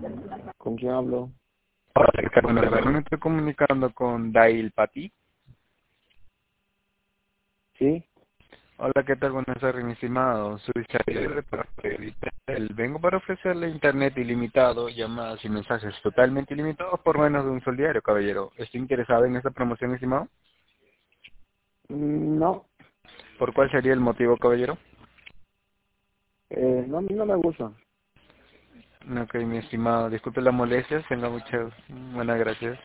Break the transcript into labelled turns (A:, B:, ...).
A: ¿Con quién hablo?
B: Hola, ¿qué tal? Buenas tardes. Me estoy comunicando con Dail Pati.
A: Sí.
B: Hola, ¿qué tal? Buenas tardes, mi estimado. Soy Xavier de Vengo para ofrecerle internet ilimitado, llamadas y mensajes totalmente ilimitados por menos de un sol diario, caballero. ¿Está interesado en esta promoción, estimado?
A: No,
B: ¿Por cuál sería el motivo, caballero?
A: no, a mí no me gusta.
B: Ok, mi estimado. Disculpe las molestias. Tenga muchas buenas gracias.